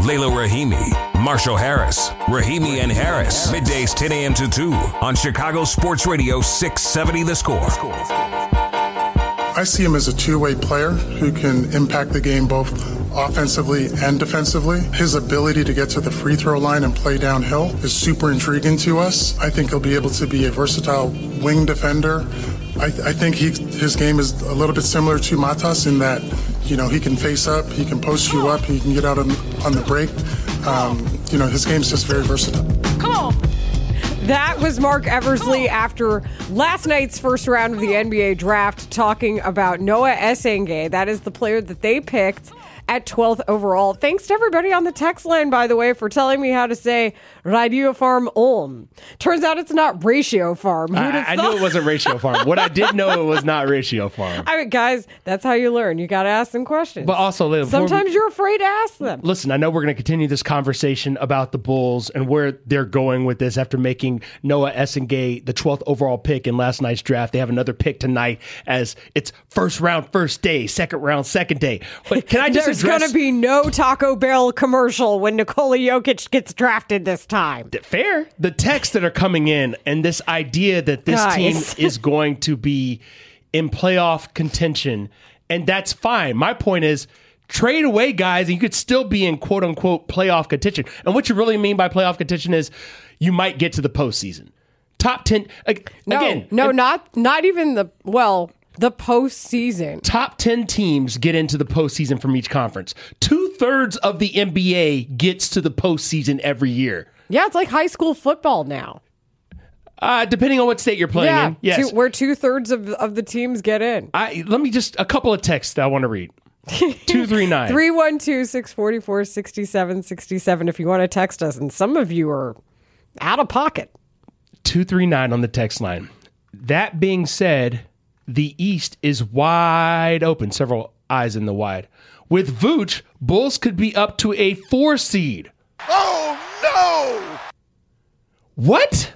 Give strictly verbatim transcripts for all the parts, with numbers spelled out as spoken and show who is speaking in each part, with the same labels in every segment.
Speaker 1: Layla Rahimi, Marshall Harris, Rahimi and Harris. Middays ten a.m. to two on Chicago Sports Radio six seventy The Score.
Speaker 2: I see him as a two-way player who can impact the game both offensively and defensively. His ability to get to the free throw line and play downhill is super intriguing to us. I think he'll be able to be a versatile wing defender. I, th- I think he, his game is a little bit similar to Matas in that, you know, he can face up, he can post you up, he can get out on, on the break. Um, you know, his game's just very versatile.
Speaker 3: Come on. That was Mark Eversley after last night's first round of the N B A draft talking about Noah Essengay. That is the player that they picked at twelfth overall. Thanks to everybody on the text line, by the way, for telling me how to say Radio Farm Ulm. Turns out it's not Ratio Farm. Who'd have
Speaker 4: I, I
Speaker 3: thought?
Speaker 4: knew it wasn't Ratio Farm. What I did know it was not Ratio Farm.
Speaker 3: I mean, guys, that's how you learn. You got to ask them questions.
Speaker 4: But also, Layla,
Speaker 3: sometimes
Speaker 4: we,
Speaker 3: you're afraid to ask them.
Speaker 4: Listen, I know we're going to continue this conversation about the Bulls and where they're going with this after making Noah Essengay the twelfth overall pick in last night's draft. They have another pick tonight as it's first round, first day, second round, second day. But can I just
Speaker 3: There's
Speaker 4: address...
Speaker 3: going to be no Taco Bell commercial when Nikola Jokic gets drafted this time.
Speaker 4: Fair. The texts that are coming in and this idea that this
Speaker 3: Guys.
Speaker 4: team is going to be in playoff contention, and that's fine. My point is, trade away guys and you could still be in quote unquote playoff contention. And what you really mean by playoff contention is you might get to the postseason. Top ten.
Speaker 3: No,
Speaker 4: Again,
Speaker 3: no,
Speaker 4: and-
Speaker 3: not not even the, well, the postseason.
Speaker 4: Top ten teams get into the postseason from each conference. Two-thirds of the N B A gets to the postseason every year.
Speaker 3: Yeah, it's like high school football now.
Speaker 4: Uh, depending on what state you're playing
Speaker 3: Yeah,
Speaker 4: in. Yes.
Speaker 3: two, where two-thirds of, of the teams get in.
Speaker 4: I, let me just, a couple of texts that I want to read. two three nine.
Speaker 3: three one two, six four four, six seven six seven if you want to text us. And some of you are out of pocket.
Speaker 4: two three nine on the text line. That being said, the East is wide open. Several eyes in the wide. With Vooch, Bulls could be up to a four seed.
Speaker 5: Oh, no!
Speaker 4: What?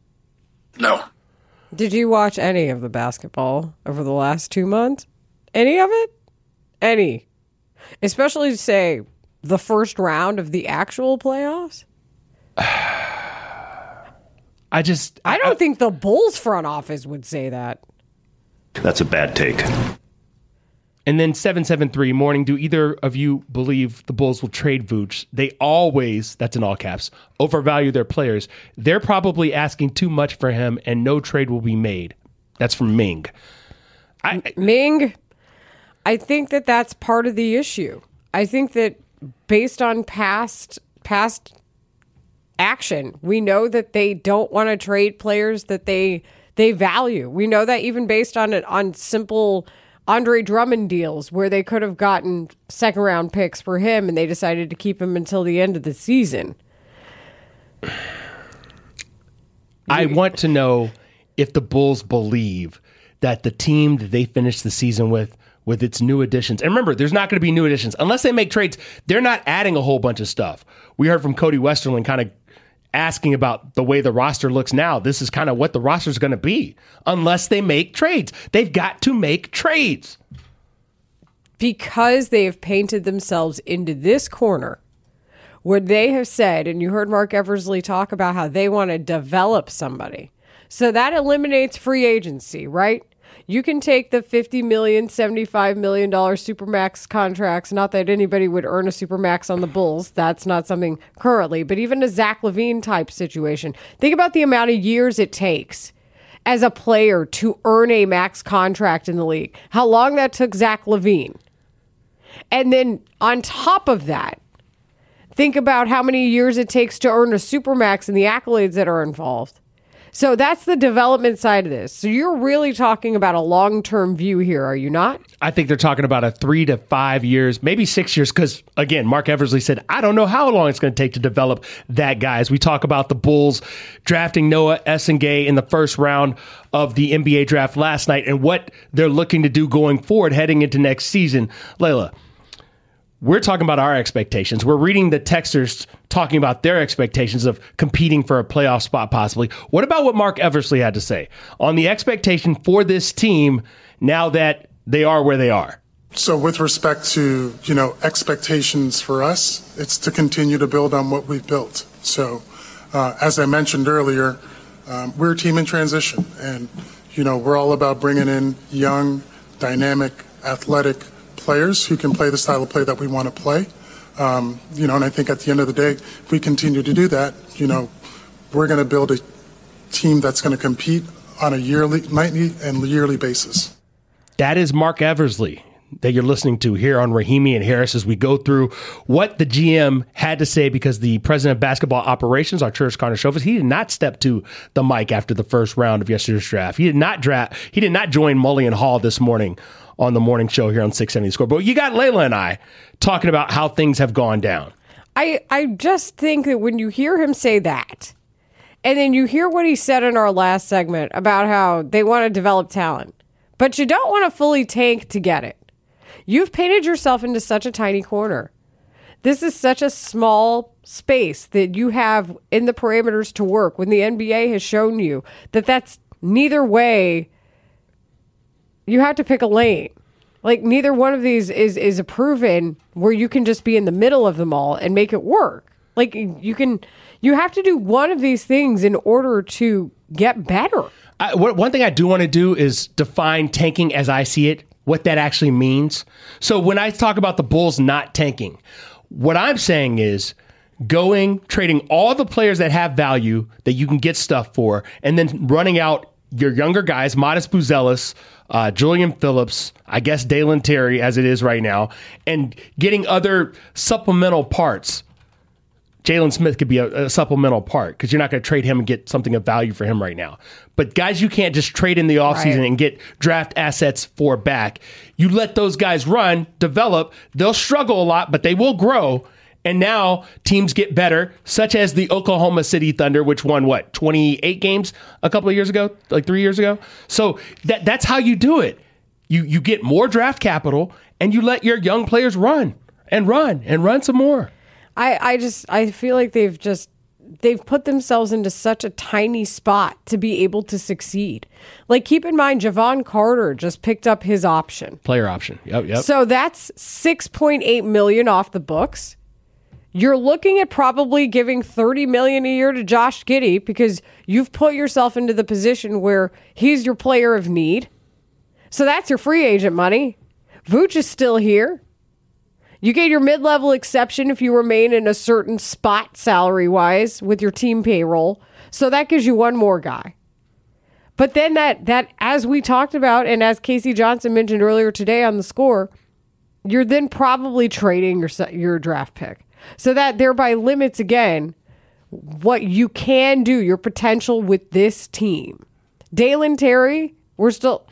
Speaker 5: No.
Speaker 3: Did you watch any of the basketball over the last two months? Any of it? Any. Especially, say, the first round of the actual playoffs?
Speaker 4: I just...
Speaker 3: I don't
Speaker 4: I,
Speaker 3: think the Bulls front office would say that.
Speaker 6: That's a bad take.
Speaker 4: And then seven seven three, morning, do either of you believe the Bulls will trade Vooch? They always, that's in all caps, overvalue their players. They're probably asking too much for him and no trade will be made. That's from Ming. I,
Speaker 3: Ming, I think that that's part of the issue. I think that based on past past action, we know that they don't want to trade players that they they value. We know that even based on it on simple Andre Drummond deals where they could have gotten second round picks for him and they decided to keep him until the end of the season.
Speaker 4: I want to know if the Bulls believe that the team that they finished the season with, with its new additions, and remember, there's not going to be new additions. Unless they make trades, they're not adding a whole bunch of stuff. We heard from Cody Westerlund kind of asking about the way the roster looks now. This is kind of what the roster is going to be unless they make trades. They've got to make trades.
Speaker 3: Because they have painted themselves into this corner where they have said, and you heard Mark Eversley talk about how they want to develop somebody. So that eliminates free agency, right? You can take the fifty million dollars, seventy-five million dollars Supermax contracts. Not that anybody would earn a Supermax on the Bulls. That's not something currently. But even a Zach LaVine type situation. Think about the amount of years it takes as a player to earn a max contract in the league. How long that took Zach LaVine. And then on top of that, think about how many years it takes to earn a Supermax and the accolades that are involved. So that's the development side of this. So you're really talking about a long-term view here, are you not?
Speaker 4: I think they're talking about a three to five years, maybe six years, because, again, Mark Eversley said, I don't know how long it's going to take to develop that guy. As we talk about the Bulls drafting Noah Essengay in the first round of the N B A draft last night and what they're looking to do going forward heading into next season. Layla, we're talking about our expectations. We're reading the texters talking about their expectations of competing for a playoff spot possibly. What about what Mark Eversley had to say on the expectation for this team now that they are where they are?
Speaker 2: So with respect to, you know, expectations for us, it's to continue to build on what we've built. So uh, as I mentioned earlier, um, we're a team in transition, and, you know, we're all about bringing in young, dynamic, athletic players who can play the style of play that we want to play. Um, you know, and I think at the end of the day, if we continue to do that, you know, we're going to build a team that's going to compete on a yearly, nightly and yearly basis.
Speaker 4: That is Mark Eversley that you're listening to here on Rahimi and Harris as we go through what the G M had to say, because the president of basketball operations, Arturas Karnisovas, he did not step to the mic after the first round of yesterday's draft. He did not draft. He did not join Mulligan Hall this morning on the morning show here on six seventy Score. But you got Layla and I talking about how things have gone down.
Speaker 3: I, I just think that when you hear him say that, and then you hear what he said in our last segment about how they want to develop talent, but you don't want to fully tank to get it. You've painted yourself into such a tiny corner. This is such a small space that you have in the parameters to work, when the N B A has shown you that that's neither way. You have to pick a lane. Like, neither one of these is, is a proven where you can just be in the middle of them all and make it work. Like, you can, you have to do one of these things in order to get better.
Speaker 4: I, one thing I do want to do is define tanking as I see it, what that actually means. So when I talk about the Bulls not tanking, what I'm saying is going, trading all the players that have value that you can get stuff for, and then running out your younger guys, Modest Buzelis, uh, Julian Phillips, I guess Dalen Terry as it is right now, and getting other supplemental parts. Jalen Smith could be a, a supplemental part because you're not going to trade him and get something of value for him right now. But guys you can't just trade in the offseason right. and get draft assets for back. You let those guys run, develop. They'll struggle a lot, but they will grow. And now teams get better, such as the Oklahoma City Thunder, which won, what, twenty-eight games a couple of years ago, like three years ago? So that that's how you do it. You you get more draft capital, and you let your young players run and run and run some more.
Speaker 3: I, I just, I feel like they've just, they've put themselves into such a tiny spot to be able to succeed. Like, keep in mind, Javon Carter just picked up his option.
Speaker 4: Player option. Yep, yep.
Speaker 3: So that's six point eight million dollars off the books. You're looking at probably giving thirty million dollars a year to Josh Giddey because you've put yourself into the position where he's your player of need. So that's your free agent money. Vooch is still here. You get your mid-level exception if you remain in a certain spot salary-wise with your team payroll. So that gives you one more guy. But then that, that as we talked about, and as Casey Johnson mentioned earlier today on The Score, you're then probably trading your your draft pick. So that thereby limits, again, what you can do, your potential with this team. Dalen Terry, we're still...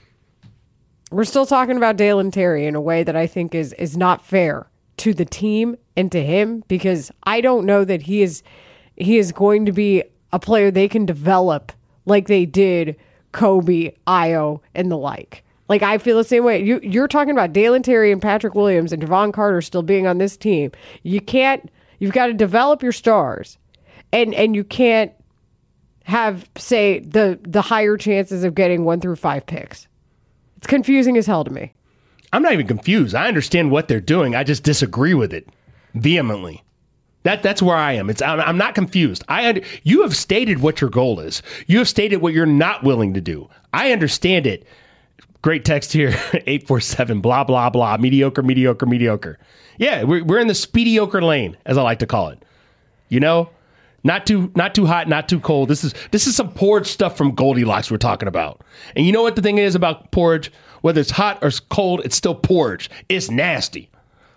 Speaker 3: We're still talking about Dalen Terry in a way that I think is is not fair to the team and to him, because I don't know that he is he is going to be a player they can develop like they did Kobe, Ayo, and the like. Like, I feel the same way. You, you're talking about Dalen Terry and Patrick Williams and Javon Carter still being on this team. You can't, you've got to develop your stars, and and you can't have, say, the the higher chances of getting one through five picks. It's confusing as hell to me.
Speaker 4: I'm not even confused. I understand what they're doing. I just disagree with it vehemently. That that's where I am. It's I'm, I'm not confused. I under, you have stated what your goal is. You have stated what you're not willing to do. I understand it. Great text here, eight four seven, blah, blah, blah, mediocre, mediocre, mediocre. Yeah, we're, we're in the speediocre lane, as I like to call it. You know, not too not too hot, not too cold. This is this is some porridge stuff from Goldilocks we're talking about. And you know what the thing is about porridge? Whether it's hot or cold, it's still porridge. It's nasty.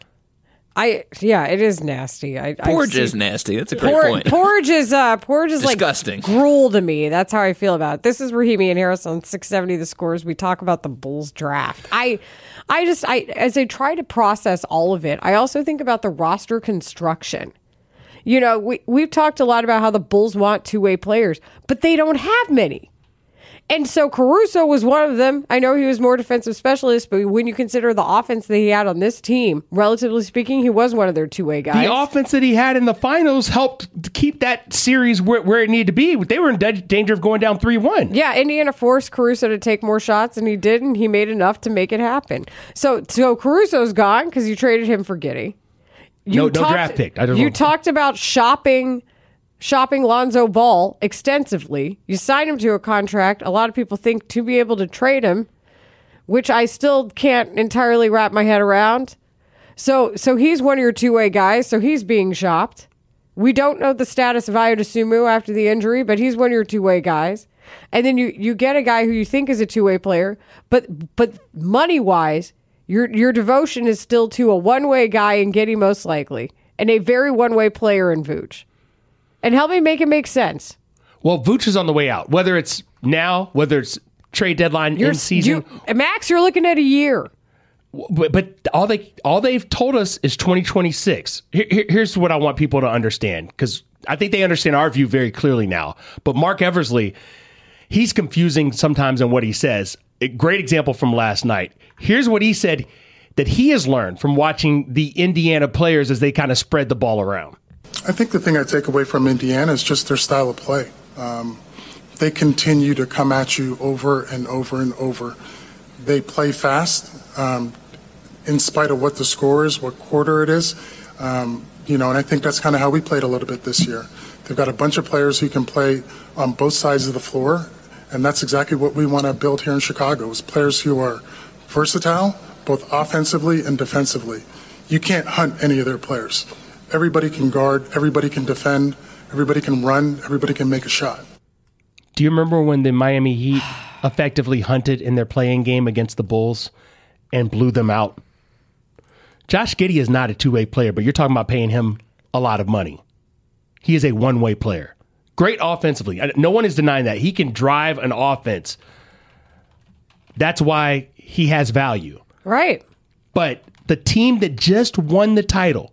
Speaker 3: I yeah, it is nasty. I,
Speaker 7: porridge is nasty. That's a great
Speaker 3: por-
Speaker 7: point.
Speaker 3: Porridge is uh, porridge is
Speaker 7: disgusting.
Speaker 3: Like gruel to me. That's how I feel about it. This is Rahimi and Harris on six seventy The Scores. We talk about the Bulls draft. I, I just I as I try to process all of it, I also think about the roster construction. You know, we we've talked a lot about how the Bulls want two-way players, but they don't have many. And so Caruso was one of them. I know he was more defensive specialist, but when you consider the offense that he had on this team, relatively speaking, he was one of their two-way guys.
Speaker 4: The offense that he had in the finals helped keep that series where, where it needed to be. They were in de- danger of going down three one.
Speaker 3: Yeah, Indiana forced Caruso to take more shots, and he did, and he made enough to make it happen. So, so Caruso's gone because you traded him for Giddey. You
Speaker 4: no,
Speaker 3: talked,
Speaker 4: no draft pick. I don't
Speaker 3: you
Speaker 4: know.
Speaker 3: talked about shopping... shopping Lonzo Ball extensively. You signed him to a contract. A lot of people think to be able to trade him, which I still can't entirely wrap my head around. So so he's one of your two-way guys, so he's being shopped. We don't know the status of Ayo Dosunmu after the injury, but he's one of your two-way guys. And then you, you get a guy who you think is a two-way player, but but money-wise, your your devotion is still to a one-way guy in Giddey most likely, and a very one-way player in Vooch. And help me make it make sense.
Speaker 4: Well, Vooch is on the way out. Whether it's now, whether it's trade deadline
Speaker 3: You're,
Speaker 4: in season,
Speaker 3: you, Max, you're looking at a year.
Speaker 4: But, but all they all they've told us is twenty twenty-six. Here, here, here's what I want people to understand, because I think they understand our view very clearly now. But Mark Eversley, he's confusing sometimes in what he says. A great example from last night. Here's what he said that he has learned from watching the Indiana players as they kind of spread the ball around.
Speaker 2: I think the thing I take away from Indiana is just their style of play. Um, they continue to come at you over and over and over. They play fast, um, in spite of what the score is, what quarter it is. Um, you know, and I think that's kind of how we played a little bit this year. They've got a bunch of players who can play on both sides of the floor, and that's exactly what we want to build here in Chicago, is players who are versatile, both offensively and defensively. You can't hunt any of their players. Everybody can guard, everybody can defend, everybody can run, everybody can make a shot.
Speaker 4: Do you remember when the Miami Heat effectively hunted in their playing game against the Bulls and blew them out? Josh Giddey is not a two-way player, but you're talking about paying him a lot of money. He is a one-way player. Great offensively. No one is denying that. He can drive an offense. That's why he has value.
Speaker 3: Right.
Speaker 4: But the team that just won the title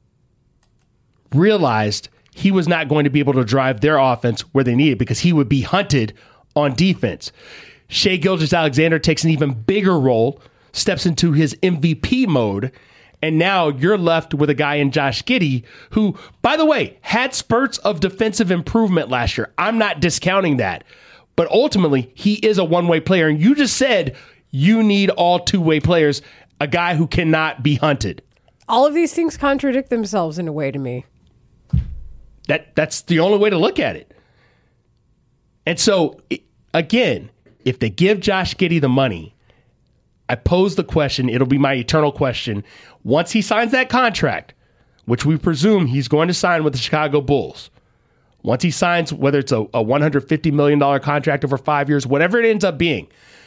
Speaker 4: realized he was not going to be able to drive their offense where they needed, because he would be hunted on defense. Shai Gilgeous-Alexander takes an even bigger role, steps into his M V P mode, and now you're left with a guy in Josh Giddey who, by the way, had spurts of defensive improvement last year. I'm not discounting that. But ultimately, he is a one-way player. And you just said you need all two-way players, a guy who cannot be hunted.
Speaker 3: All of these things contradict themselves in a way to me.
Speaker 4: That That's the only way to look at it. And so, again, if they give Josh Giddey the money, I pose the question, it'll be my eternal question. Once he signs that contract, which we presume he's going to sign with the Chicago Bulls, once he signs, whether it's a, a one hundred fifty million dollars contract over five years, whatever it ends up being,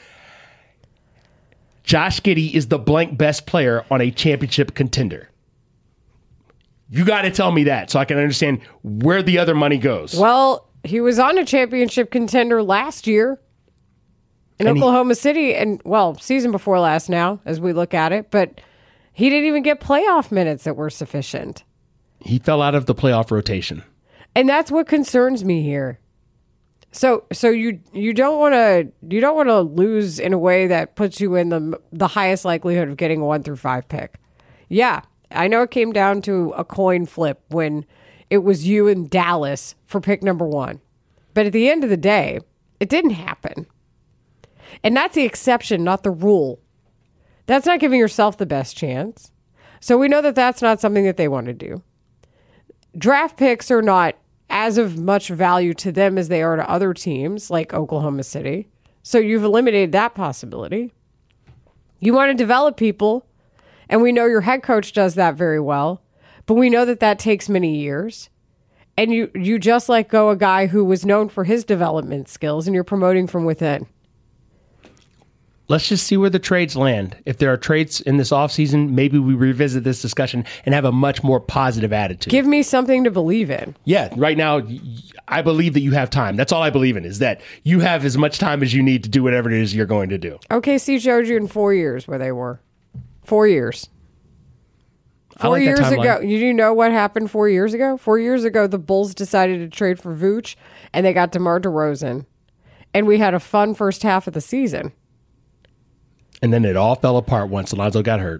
Speaker 4: Josh Giddey is the blank best player on a championship contender. You got to tell me that so I can understand where the other money goes.
Speaker 3: Well, he was on a championship contender last year in
Speaker 4: And
Speaker 3: Oklahoma he, City, and, well, season before last now, as we look at it, but he didn't even get playoff minutes that were sufficient.
Speaker 4: He fell out of the playoff rotation.
Speaker 3: And that's what concerns me here. So so you you don't want to you don't want to lose in a way that puts you in the the highest likelihood of getting a one through five pick. Yeah, I know it came down to a coin flip when it was you and Dallas for pick number one. But at the end of the day, it didn't happen. And that's the exception, not the rule. That's not giving yourself the best chance. So we know that that's not something that they want to do. Draft picks are not as of much value to them as they are to other teams like Oklahoma City. So you've eliminated that possibility. You want to develop people, and we know your head coach does that very well, but we know that that takes many years. And you, you just let go a guy who was known for his development skills, and you're promoting from within.
Speaker 4: Let's just see where the trades land. If there are trades in this offseason, maybe we revisit this discussion and have a much more positive attitude.
Speaker 3: Give me something to believe in.
Speaker 4: Yeah, right now, I believe that you have time. That's all I believe in, is that you have as much time as you need to do whatever it is you're going to do.
Speaker 3: O K C showed you in four years where they were. Four years. Four
Speaker 4: like
Speaker 3: years ago.
Speaker 4: timeline.
Speaker 3: You do know what happened four years ago? Four years ago, the Bulls decided to trade for Vooch, and they got DeMar DeRozan. and we had a fun first half of the season.
Speaker 4: And then it all fell apart once Alonzo got hurt.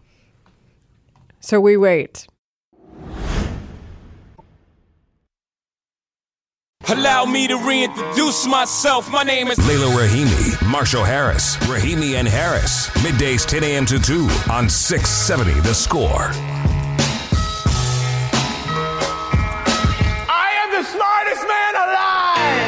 Speaker 3: So we wait.
Speaker 7: Allow me to reintroduce myself. My name is
Speaker 1: Layla Rahimi, Marshall Harris, Rahimi and Harris. Middays ten a.m. to two on six seventy The Score.
Speaker 7: I am the smartest man alive.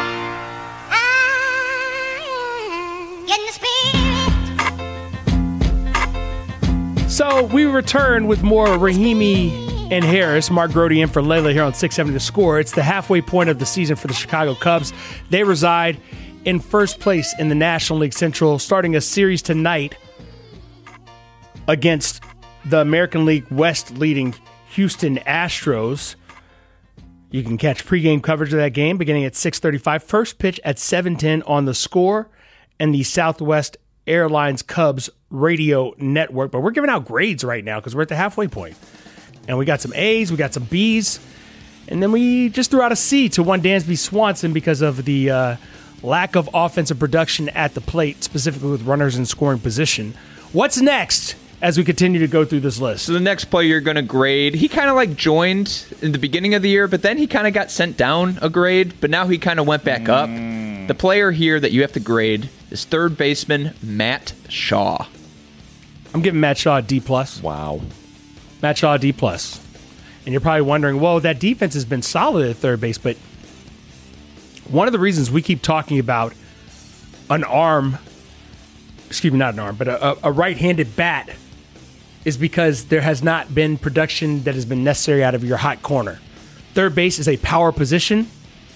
Speaker 8: In the spirit.
Speaker 4: So we return with more Rahimi and Harris. Mark Grody in for Layla here on six seventy The Score. It's the halfway point of the season for the Chicago Cubs. They reside in first place in the National League Central, starting a series tonight against the American League West leading Houston Astros. You can catch pregame coverage of that game beginning at six thirty-five. First pitch at seven ten on The Score and the Southwest Airlines Cubs radio network. But we're giving out grades right now because we're at the halfway point. And we got some A's, we got some B's, and then we just threw out a C to one Dansby Swanson because of the uh, lack of offensive production at the plate, specifically with runners in scoring position. What's next as we continue to go through this list?
Speaker 9: So the next player you're going to grade, he kind of like joined in the beginning of the year, but then he kind of got sent down a grade, but now he kind of went back up. The player here that you have to grade is third baseman Matt Shaw.
Speaker 4: I'm giving Matt Shaw a D plus.
Speaker 9: Wow.
Speaker 4: Matt Shaw, D plus. And you're probably wondering, well, that defense has been solid at third base, but one of the reasons we keep talking about an arm, excuse me, not an arm, but a, a right-handed bat is because there has not been production that has been necessary out of your hot corner. Third base is a power position.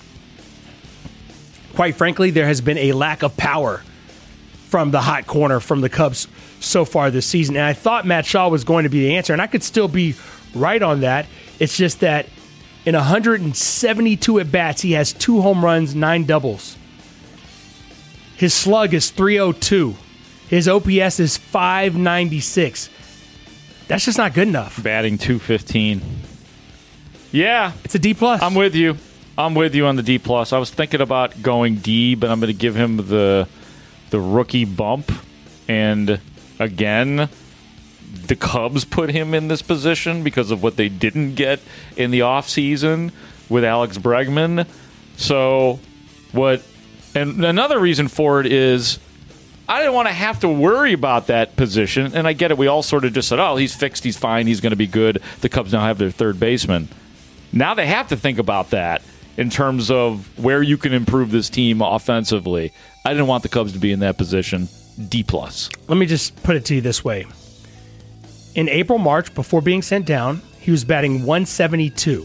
Speaker 4: Quite frankly, there has been a lack of power from the hot corner from the Cubs so far this season. And I thought Matt Shaw was going to be the answer, and I could still be right on that. It's just that in one hundred seventy-two at-bats, he has two home runs, nine doubles. His slug is three oh two. His O P S is five ninety-six. That's just not good enough.
Speaker 10: Batting two fifteen. Yeah.
Speaker 4: It's a D plus.
Speaker 10: I'm with you. I'm with you on the D plus. I was thinking about going D, but I'm going to give him the the rookie bump. And again, the Cubs put him in this position because of what they didn't get in the offseason with Alex Bregman. So what and another reason for it is I didn't want to have to worry about that position. And I get it. We all sort of just said, oh, he's fixed. He's fine. He's going to be good. The Cubs now have their third baseman. Now they have to think about that in terms of where you can improve this team offensively. I didn't want the Cubs to be in that position. D plus.
Speaker 4: Let me just put it to you this way. In April, March, before being sent down, he was batting one seventy-two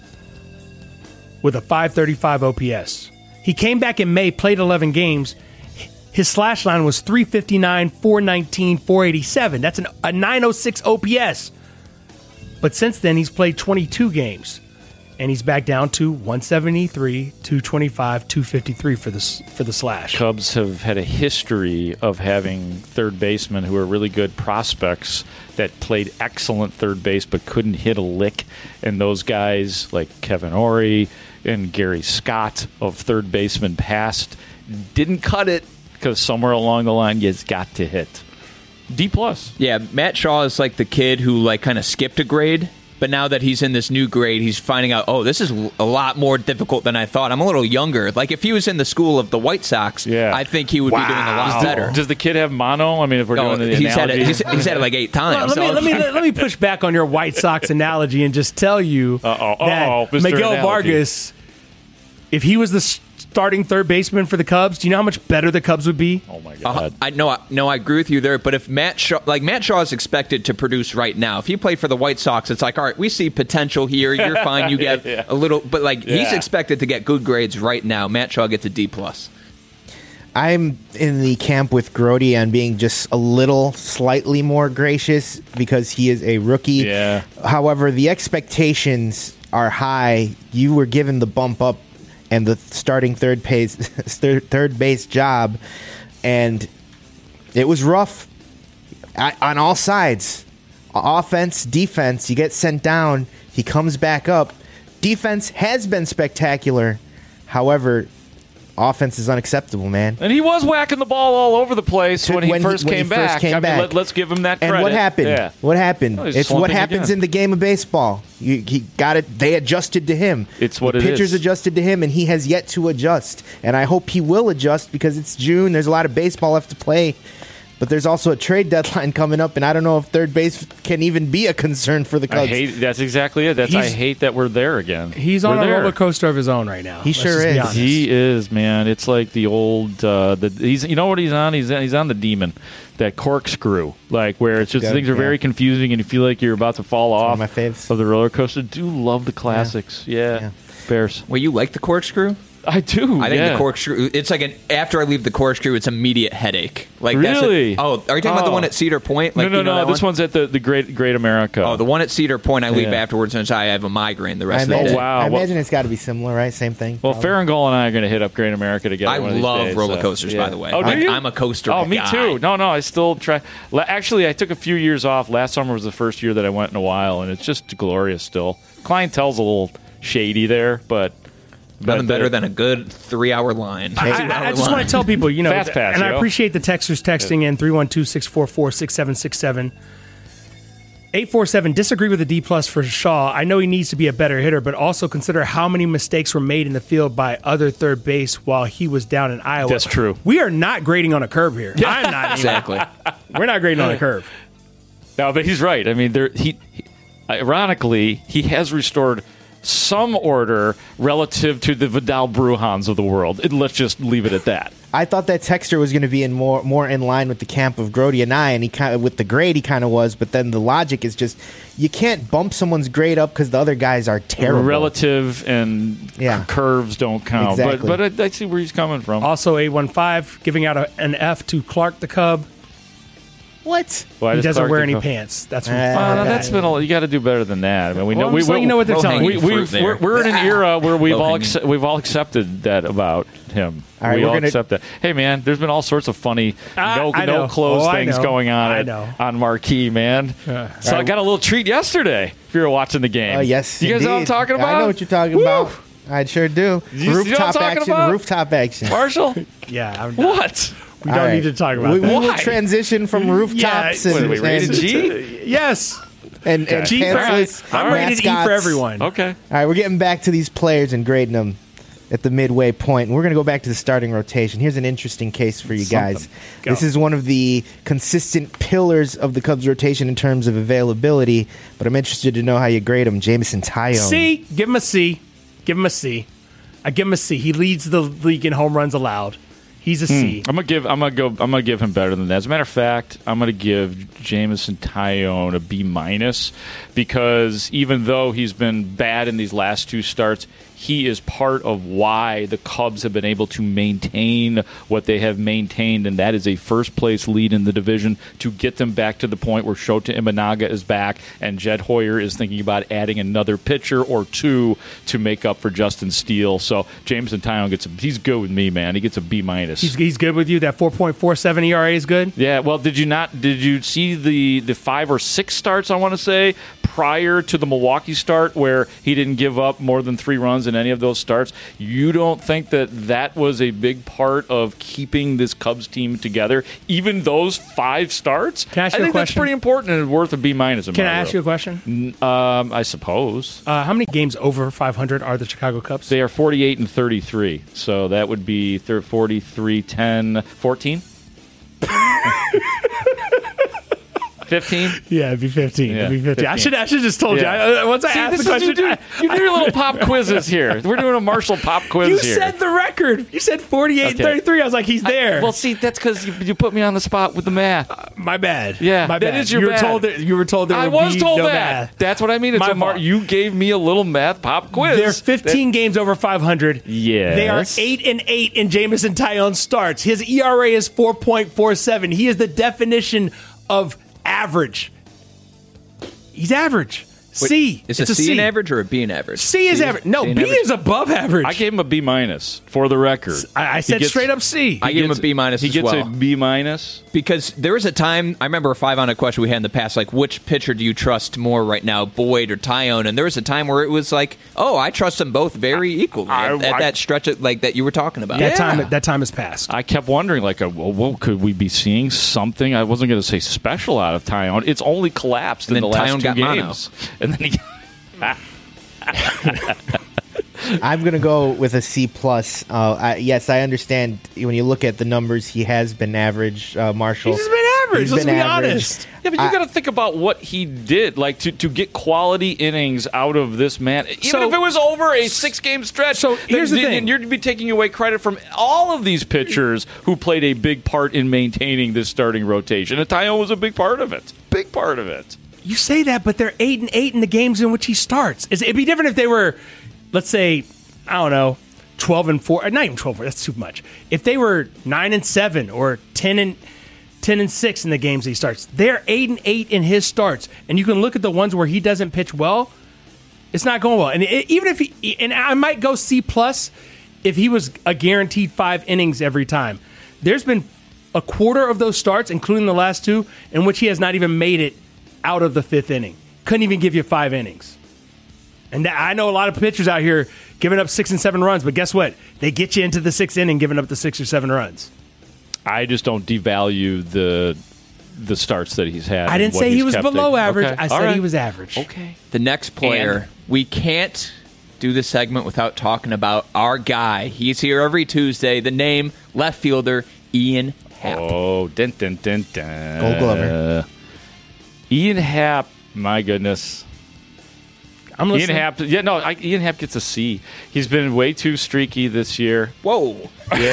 Speaker 4: with a five thirty-five O P S. He came back in May, played eleven games. His slash line was three fifty-nine, four nineteen, four eighty-seven. That's an, a nine oh six O P S. But since then, he's played twenty-two games. And he's back down to one seventy-three, two twenty-five, two fifty-three for the, for the slash.
Speaker 10: Cubs have had a history of having third basemen who are really good prospects that played excellent third base but couldn't hit a lick. And those guys like Kevin Ory and Gary Scott of third baseman past didn't cut it because somewhere along the line you just got to hit. D plus.
Speaker 9: Yeah, Matt Shaw is like the kid who like kind of skipped a grade. But now that he's in this new grade, he's finding out, oh, this is a lot more difficult than I thought. I'm a little younger. Like, if he was in the school of the White Sox, yeah. I think he would wow. be doing a lot
Speaker 10: does
Speaker 9: better.
Speaker 10: The, does the kid have mono? I mean, if we're
Speaker 9: no,
Speaker 10: doing the
Speaker 9: he's
Speaker 10: analogy.
Speaker 9: Had it, he's, he's had it like eight times.
Speaker 4: Well, let, me, let, me, let me push back on your White Sox analogy and just tell you
Speaker 10: Uh-oh.
Speaker 4: that
Speaker 10: Uh-oh.
Speaker 4: Miguel
Speaker 10: Analogy.
Speaker 4: Vargas, if he was the starting third baseman for the Cubs, do you know how much better the Cubs would be?
Speaker 10: Oh, my God.
Speaker 9: Uh, I know, no, I agree with you there. But if Matt Shaw, like Matt Shaw is expected to produce right now. If he played for the White Sox, it's like, all right, we see potential here. You're fine. You get yeah. a little, but like yeah. he's expected to get good grades right now. Matt Shaw gets a D plus.
Speaker 8: I'm in the camp with Grody on being just a little slightly more gracious because he is a rookie.
Speaker 10: Yeah.
Speaker 8: However, the expectations are high. You were given the bump up and the starting third base third base job, and it was rough on all sides. Offense, defense, you get sent down, he comes back up. Defense has been spectacular. However, offense is unacceptable, man.
Speaker 10: And he was whacking the ball all over the place
Speaker 8: To-
Speaker 10: when he
Speaker 8: when he-
Speaker 10: first
Speaker 8: when he
Speaker 10: came
Speaker 8: first
Speaker 10: back.
Speaker 8: came
Speaker 10: I mean,
Speaker 8: back.
Speaker 10: let, let's give him that
Speaker 8: And
Speaker 10: credit.
Speaker 8: what happened?
Speaker 10: Yeah.
Speaker 8: What happened?
Speaker 10: Oh, he's
Speaker 8: it's what
Speaker 10: slumping
Speaker 8: happens
Speaker 10: again.
Speaker 8: in the game of baseball. You, he got it. They adjusted to him.
Speaker 10: It's what
Speaker 8: the
Speaker 10: it
Speaker 8: pitchers
Speaker 10: is.
Speaker 8: adjusted to him, and he has yet to adjust. And I hope he will adjust because it's June. There's a lot of baseball left to play. But there's also a trade deadline coming up, and I don't know if third base can even be a concern for the
Speaker 10: I
Speaker 8: Cubs.
Speaker 10: hate. That's exactly it. That's I
Speaker 4: He's-
Speaker 10: hate that we're there again.
Speaker 4: He's
Speaker 10: We're
Speaker 4: on a
Speaker 10: there.
Speaker 4: roller coaster of his own right now.
Speaker 8: He
Speaker 4: Let's
Speaker 8: sure
Speaker 4: just be
Speaker 8: is.
Speaker 4: honest.
Speaker 10: He is, man. It's like the old. Uh, the he's. You know what he's on? He's he's on the demon, that corkscrew, like where it's just
Speaker 8: Good,
Speaker 10: things are
Speaker 8: yeah.
Speaker 10: very confusing and you feel like you're about to fall
Speaker 8: one
Speaker 10: off
Speaker 8: of my faves.
Speaker 10: of the roller coaster. Do love the classics. Yeah,
Speaker 8: Yeah.
Speaker 10: Bears.
Speaker 9: Well, you like the corkscrew?
Speaker 10: I do.
Speaker 9: I think
Speaker 10: yeah.
Speaker 9: the corkscrew. It's like an after I leave the corkscrew, it's immediate headache. Like
Speaker 10: Really?
Speaker 9: That's a, oh, are you talking about the
Speaker 10: Oh.
Speaker 9: one at Cedar Point? Like,
Speaker 10: no, no,
Speaker 9: you know
Speaker 10: no.
Speaker 9: that
Speaker 10: This
Speaker 9: one?
Speaker 10: one's at the, the Great Great America.
Speaker 9: Oh, the one at Cedar Point. I leave
Speaker 10: Yeah.
Speaker 9: afterwards, and I have a migraine the
Speaker 8: I
Speaker 9: rest of the
Speaker 8: imagine,
Speaker 9: day.
Speaker 10: Oh, wow.
Speaker 8: I
Speaker 10: Well-
Speaker 8: imagine it's got to be similar, right? Same thing.
Speaker 10: Well,
Speaker 8: probably.
Speaker 10: Farringall and I are going to hit up Great America together.
Speaker 9: I
Speaker 10: one of these
Speaker 9: love
Speaker 10: days,
Speaker 9: roller
Speaker 10: so,
Speaker 9: coasters,
Speaker 10: yeah.
Speaker 9: by the way.
Speaker 10: Oh, do
Speaker 9: I'm,
Speaker 10: you?
Speaker 9: I'm a coaster
Speaker 10: Oh, me
Speaker 9: guy.
Speaker 10: too. No, no, I still try. La- Actually, I took a few years off. Last summer was the first year that I went in a while, and it's just glorious still. Clientele's a little shady there, but
Speaker 9: Nothing
Speaker 10: but
Speaker 9: better
Speaker 10: the-
Speaker 9: than a good three-hour line.
Speaker 4: I, I- I just want to tell people, you know,
Speaker 10: Fast pass,
Speaker 4: and I
Speaker 10: yo.
Speaker 4: appreciate the texters texting in three one two, six four four, six seven six seven. eight four seven, disagree with the D plus for Shaw. I know he needs to be a better hitter, but also consider how many mistakes were made in the field by other third base while he was down in Iowa.
Speaker 10: That's true.
Speaker 4: We are not grading on a curve here. I'm not
Speaker 9: Exactly.
Speaker 4: We're not grading on a curve.
Speaker 10: No, but he's right. I mean, there. He, he ironically, he has restored some order relative to the Vidal Bruhans of the world. It, let's just leave it at that.
Speaker 8: I thought that Texter was going to be in more more in line with the camp of Grody and I, and he kind of with the grade he kind of was. But then the logic is just you can't bump someone's grade up because the other guys are terrible.
Speaker 10: Relative and
Speaker 8: Yeah.
Speaker 10: c- curves don't count.
Speaker 8: Exactly.
Speaker 10: But but I, I see where he's coming from.
Speaker 4: Also, eight one five, giving out a, an F to Clark the Cub.
Speaker 8: What?
Speaker 10: Why
Speaker 4: He
Speaker 10: does
Speaker 4: doesn't
Speaker 10: Clark
Speaker 4: wear
Speaker 10: get
Speaker 4: any
Speaker 10: co-
Speaker 4: pants. That's
Speaker 8: Uh,
Speaker 4: from
Speaker 10: Oh,
Speaker 8: Okay.
Speaker 10: no, that's been a, you got to do better than that. I mean, we
Speaker 4: Well,
Speaker 10: know
Speaker 4: I'm
Speaker 10: we,
Speaker 4: just
Speaker 10: we,
Speaker 4: letting you know what they're
Speaker 9: low
Speaker 4: telling
Speaker 9: hanging
Speaker 4: you.
Speaker 10: we,
Speaker 9: fruit
Speaker 10: we've,
Speaker 9: there.
Speaker 10: we're, we're in an era where we've
Speaker 9: Low
Speaker 10: all
Speaker 9: hanging.
Speaker 10: acce- we've all accepted that about him.
Speaker 8: All right,
Speaker 10: we
Speaker 8: we're
Speaker 10: all
Speaker 8: gonna-
Speaker 10: accept that. Hey, man, there's been all sorts of funny
Speaker 4: Ah,
Speaker 10: no
Speaker 4: I
Speaker 10: no
Speaker 4: know.
Speaker 10: clothes
Speaker 4: Oh, I
Speaker 10: things
Speaker 4: know.
Speaker 10: going on
Speaker 4: I
Speaker 10: at-
Speaker 4: know.
Speaker 10: on Marquee, man. so I got a little treat yesterday. If you were watching the game,
Speaker 8: Oh yes,
Speaker 10: you guys know what I'm
Speaker 8: indeed.
Speaker 10: talking about?
Speaker 8: I know what you're talking
Speaker 10: Woo!
Speaker 8: about. I sure do.
Speaker 10: You see what I'm
Speaker 8: Rooftop
Speaker 10: talking
Speaker 8: action.
Speaker 10: about?
Speaker 8: Rooftop action.
Speaker 10: Marshall,
Speaker 4: Yeah, I'm,
Speaker 10: what?
Speaker 4: we don't
Speaker 8: All right.
Speaker 4: need to talk about
Speaker 8: we,
Speaker 4: that.
Speaker 8: we will
Speaker 10: Why?
Speaker 8: transition from rooftops
Speaker 4: Yeah,
Speaker 8: and,
Speaker 10: What are we rated
Speaker 8: and,
Speaker 10: G?
Speaker 4: Yes.
Speaker 8: and, and
Speaker 4: G for,
Speaker 8: pantsless
Speaker 4: I'm rated E for
Speaker 8: mascots.
Speaker 4: everyone.
Speaker 10: Okay.
Speaker 8: All right, we're getting back to these players and grading them at the midway point. And we're going to go back to the starting rotation. Here's an interesting case for you guys.
Speaker 4: Go.
Speaker 8: This is one of the consistent pillars of the Cubs rotation in terms of availability, but I'm interested to know how you grade him. Jameson Taillon.
Speaker 4: C, give him a C. Give him a C. I give him a C. He leads the league in home runs allowed. He's a C.
Speaker 10: I'm gonna give. I'm gonna go. I'm gonna give him better than that. As a matter of fact, I'm gonna give Jameson Taillon a B minus because even though he's been bad in these last two starts, he is part of why the Cubs have been able to maintain what they have maintained, and that is a first place lead in the division to get them back to the point where Shota Imanaga is back and Jed Hoyer is thinking about adding another pitcher or two to make up for Justin Steele. So Jameson Taillon gets a, he's good with me, man. He gets a B minus.
Speaker 4: He's, he's good with you. That four point four seven E R A is good.
Speaker 10: Yeah, well, did you not? Did you see the the five or six starts? I want to say prior to the Milwaukee start, where he didn't give up more than three runs in any of those starts. You don't think that that was a big part of keeping this Cubs team together? Even those five starts.
Speaker 4: Can I ask
Speaker 10: I
Speaker 4: you a
Speaker 10: think that's
Speaker 4: question?
Speaker 10: pretty important and worth a B minus.
Speaker 4: Can I ask you a question?
Speaker 10: Um, I suppose
Speaker 4: Uh, how many games over five hundred are the Chicago Cubs?
Speaker 10: they are forty-eight and thirty-three, so that would be thir- forty-three, ten, fourteen. fifteen?
Speaker 4: Yeah, it'd be fifteen.
Speaker 10: Yeah,
Speaker 4: it'd be fifteen. I
Speaker 10: fifteen.
Speaker 4: should I should just told
Speaker 10: Yeah.
Speaker 4: you. I, uh, once I
Speaker 10: See,
Speaker 4: asked
Speaker 10: this
Speaker 4: the
Speaker 10: is- you,
Speaker 4: question,
Speaker 10: do, you do your little pop quizzes here. We're doing a Marshall pop quiz
Speaker 4: you
Speaker 10: here.
Speaker 4: said the record. You said forty-eight and
Speaker 10: Okay.
Speaker 4: thirty-three. I was like, he's there.
Speaker 10: Well, see, that's because you, you put me on the spot with the math.
Speaker 4: My bad.
Speaker 10: Yeah,
Speaker 4: my
Speaker 10: that
Speaker 4: bad.
Speaker 10: is your
Speaker 4: you
Speaker 10: bad.
Speaker 4: were told that you were told there
Speaker 10: I
Speaker 4: would
Speaker 10: was
Speaker 4: be
Speaker 10: told
Speaker 4: no
Speaker 10: that.
Speaker 4: math.
Speaker 10: That's what I mean. It's
Speaker 4: My
Speaker 10: a mar-
Speaker 4: fault.
Speaker 10: You gave me a little math pop quiz.
Speaker 4: They're fifteen games over five hundred.
Speaker 10: Yes.
Speaker 4: They are eight and eight in Jameson Taillon starts. His E R A is four point four seven. He is the definition of average. He's average. C.
Speaker 9: Is
Speaker 4: it's
Speaker 9: a
Speaker 4: a
Speaker 9: C,
Speaker 4: C
Speaker 9: an average or a B an average?
Speaker 4: C is average. No,
Speaker 9: C
Speaker 4: B
Speaker 9: average?
Speaker 4: is above average.
Speaker 10: I gave him a B minus for the record.
Speaker 4: I, I said
Speaker 10: gets-
Speaker 4: straight up C.
Speaker 9: I
Speaker 10: He
Speaker 9: give him
Speaker 10: gets-
Speaker 9: a B minus
Speaker 10: He
Speaker 9: as
Speaker 10: gets
Speaker 9: well.
Speaker 10: a B minus.
Speaker 9: Because there was a time, I remember a five on a question we had in the past, like, which pitcher do you trust more right now, Boyd or Tyone? And there was a time where it was like, oh, I trust them both very equally
Speaker 10: I-
Speaker 9: at, at
Speaker 10: I-
Speaker 9: that stretch of, like that you were talking about.
Speaker 4: that
Speaker 10: Yeah.
Speaker 4: time that time has passed.
Speaker 10: I kept wondering, like, uh, well, well, could we be seeing something? I wasn't going to say special out of Tyone. It's only collapsed
Speaker 9: And
Speaker 10: in the
Speaker 9: then
Speaker 10: last
Speaker 9: Tyone
Speaker 10: two
Speaker 9: got mono.
Speaker 10: games, and then he.
Speaker 8: I'm going to go with a C plus. Uh, I, yes, I understand when you look at the numbers, he has been average. Uh, Marshall,
Speaker 4: He's just been average.
Speaker 8: He's
Speaker 4: Let's
Speaker 8: been
Speaker 4: be
Speaker 8: average.
Speaker 4: honest.
Speaker 10: Yeah, but you
Speaker 8: I-
Speaker 10: got to think about what he did, like to, to get quality innings out of this man. Even
Speaker 4: So-
Speaker 10: if it was over a six game stretch,
Speaker 4: So, here's
Speaker 10: then,
Speaker 4: the thing.
Speaker 10: you'd be taking away credit from all of these pitchers who played a big part in maintaining this starting rotation. And Tyone was a big part of it. Big part of it.
Speaker 4: You say that, but they're eight and eight in the games in which he starts. It's- It'd be different if they were, let's say, I don't know, twelve and four. Not even twelve. That's too much. If they were nine and seven or ten and ten and six in the games he starts, they're eight and eight in his starts. And you can look at the ones where he doesn't pitch well. It's not going well. And it, even if he, and I might go C plus if he was a guaranteed five innings every time. There's been a quarter of those starts, including the last two, in which he has not even made it out of the fifth inning. Couldn't even give you five innings. And that, I know a lot of pitchers out here giving up six and seven runs, but guess what? They get you into the sixth inning giving up the six or seven runs.
Speaker 10: I just don't devalue the the starts that he's had.
Speaker 4: I
Speaker 10: and
Speaker 4: didn't
Speaker 10: what
Speaker 4: say he
Speaker 10: he's
Speaker 4: was
Speaker 10: kept
Speaker 4: below
Speaker 10: it.
Speaker 4: average.
Speaker 10: Okay.
Speaker 4: I
Speaker 10: All
Speaker 4: said
Speaker 10: right.
Speaker 4: he was average.
Speaker 10: Okay.
Speaker 9: The next player,
Speaker 10: And-
Speaker 9: we can't do this segment without talking about our guy. He's here every Tuesday. The name, left fielder, Ian Happ.
Speaker 10: Oh, dun, dun, dun, dun.
Speaker 8: Gold Glover.
Speaker 10: Ian Happ, my goodness.
Speaker 4: I'm
Speaker 10: Ian
Speaker 4: listening.
Speaker 10: Happ, yeah, no, I, Ian Happ gets a C. He's been way too streaky this year.
Speaker 9: Whoa.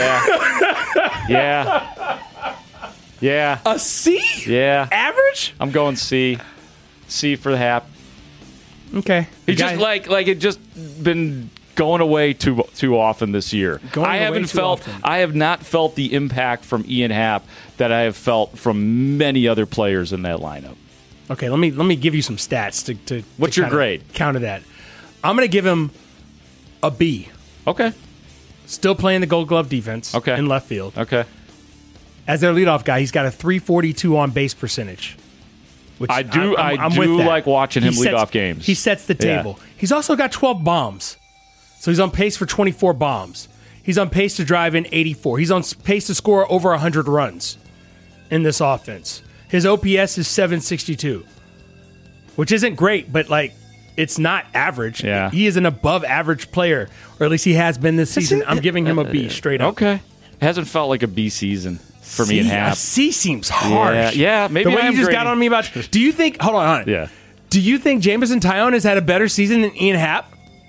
Speaker 10: Yeah. yeah. Yeah.
Speaker 4: A C?
Speaker 10: Yeah.
Speaker 4: Average?
Speaker 10: I'm going C. C for the Happ.
Speaker 4: Okay.
Speaker 10: He
Speaker 4: The guy-
Speaker 10: just like like it just been going away too too often this year.
Speaker 4: Going
Speaker 10: I
Speaker 4: away
Speaker 10: haven't
Speaker 4: too
Speaker 10: felt
Speaker 4: often.
Speaker 10: I have not felt the impact from Ian Happ that I have felt from many other players in that lineup.
Speaker 4: Okay, let me let me give you some stats to. to
Speaker 10: What's
Speaker 4: to
Speaker 10: your
Speaker 4: kinda
Speaker 10: grade?
Speaker 4: Counter that. I'm going to give him a B.
Speaker 10: Okay.
Speaker 4: Still playing the Gold Glove defense.
Speaker 10: Okay.
Speaker 4: In left field.
Speaker 10: Okay.
Speaker 4: As their leadoff guy, he's got a three forty-two on base percentage. Which
Speaker 10: I do- I do
Speaker 4: with that.
Speaker 10: like watching him
Speaker 4: He
Speaker 10: lead
Speaker 4: sets-
Speaker 10: off games.
Speaker 4: He sets the
Speaker 10: Yeah.
Speaker 4: table. He's also got twelve bombs. So he's on pace for twenty-four bombs. He's on pace to drive in eighty-four. He's on s- pace to score over one hundred runs in this offense. His O P S is seven sixty-two, which isn't great, but like it's not average.
Speaker 10: Yeah.
Speaker 4: He is an above average player, or at least he has been this season. I'm giving him a B straight up.
Speaker 10: Okay. Hasn't felt like a B season for me
Speaker 4: C,
Speaker 10: and
Speaker 4: a
Speaker 10: Happ.
Speaker 4: C seems harsh.
Speaker 10: Yeah, yeah, maybe
Speaker 4: the way
Speaker 10: I'm
Speaker 4: you just
Speaker 10: grading-
Speaker 4: got on me about. Do you think? Hold on, hold on.
Speaker 10: Yeah.
Speaker 4: Do you think Jameson Tyone has had a better season than Ian Happ?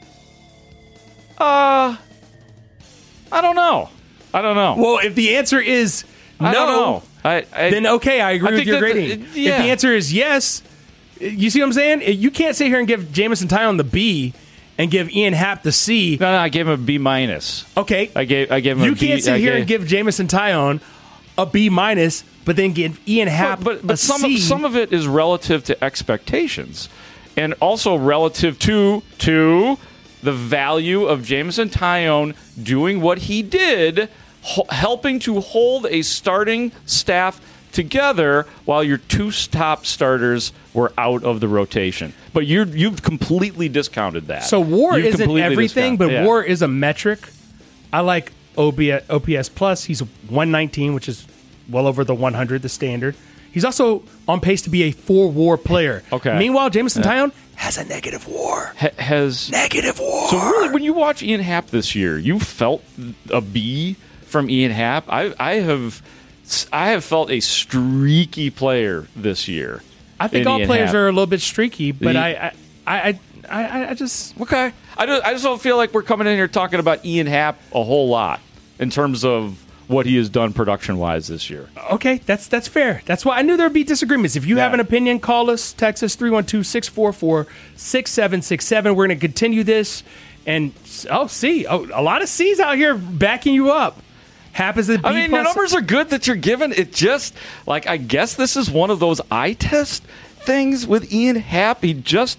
Speaker 10: Uh, I don't know. I don't know.
Speaker 4: Well, if the answer is no,
Speaker 10: I don't know. I, I,
Speaker 4: then okay, I agree
Speaker 10: I
Speaker 4: with
Speaker 10: think
Speaker 4: your
Speaker 10: that the-
Speaker 4: grading.
Speaker 10: yeah.
Speaker 4: If the answer is yes, you see what I'm saying? You can't sit here and give Jameson Tyone the B and give Ian Happ the C.
Speaker 10: No, no, I gave him a B minus.
Speaker 4: Okay,
Speaker 10: I gave I gave him
Speaker 4: you
Speaker 10: a B.
Speaker 4: can't sit
Speaker 10: I
Speaker 4: here
Speaker 10: gave-
Speaker 4: and give Jameson Tyone a B minus, but then give Ian Happ
Speaker 10: but but, but
Speaker 4: a
Speaker 10: some
Speaker 4: C.
Speaker 10: of, some of it is relative to expectations, and also relative to to the value of Jameson Tyone doing what he did, ho- helping to hold a starting staff together while your two top starters were out of the rotation. But you you've completely discounted that.
Speaker 4: So WAR
Speaker 10: You've
Speaker 4: isn't
Speaker 10: completely
Speaker 4: everything,
Speaker 10: discounted-
Speaker 4: but
Speaker 10: yeah.
Speaker 4: WAR is a metric. I like O B S, O P S plus. He's one nineteen, which is well over the one hundred, the standard. He's also on pace to be a four WAR player.
Speaker 10: Okay.
Speaker 4: Meanwhile, Jameson Tyone has a negative WAR.
Speaker 10: Ha- has
Speaker 4: Negative WAR.
Speaker 10: So really, when you watch Ian Happ this year, you felt a B from Ian Happ. I, I have, I have felt a streaky player this year.
Speaker 4: I think
Speaker 10: in
Speaker 4: all
Speaker 10: Ian
Speaker 4: players
Speaker 10: Happ.
Speaker 4: are a little bit streaky, but
Speaker 10: The-
Speaker 4: I, I, I, I, I just
Speaker 10: Okay. I just, I just don't feel like we're coming in here talking about Ian Happ a whole lot in terms of what he has done production wise this year.
Speaker 4: okay. That's that's fair. That's why I knew there'd be disagreements. If you have
Speaker 10: Yeah.
Speaker 4: an opinion, call us. Text us three one two, six four four, six seven six seven. We're going to continue this. And oh, see, oh, a lot of C's out here backing you up. Happ is a B
Speaker 10: I mean, the
Speaker 4: plus.
Speaker 10: numbers are good that you're given. It just, like, I guess this is one of those eye test things with Ian Happ. He just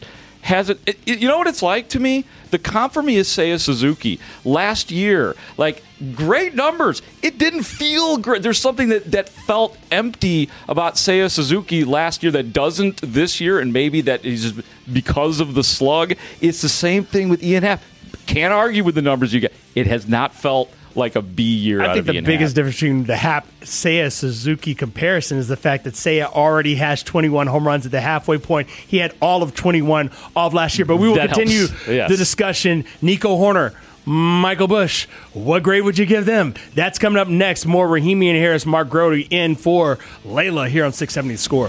Speaker 10: hasn't. It, it, you know what it's like to me? The comp for me is Seiya Suzuki. Last year, like, great numbers. It didn't feel great. There's something that, that felt empty about Seiya Suzuki last year that doesn't this year, and maybe that is because of the slug. It's the same thing with Ian Happ. Can't argue with the numbers you get. It has not felt like a B year
Speaker 4: I
Speaker 10: out
Speaker 4: think
Speaker 10: of
Speaker 4: the
Speaker 10: Ian
Speaker 4: biggest
Speaker 10: Happ.
Speaker 4: difference between the Happ Seiya Suzuki comparison is the fact that Seiya already has twenty-one home runs at the halfway point. He had all of twenty-one off last year. But we will
Speaker 10: That
Speaker 4: continue
Speaker 10: helps. Yes.
Speaker 4: the discussion. Nico Horner, Michael Busch, what grade would you give them? That's coming up next. More Rahimi and Harris, Mark Grody in for Layla here on six seventy The Score.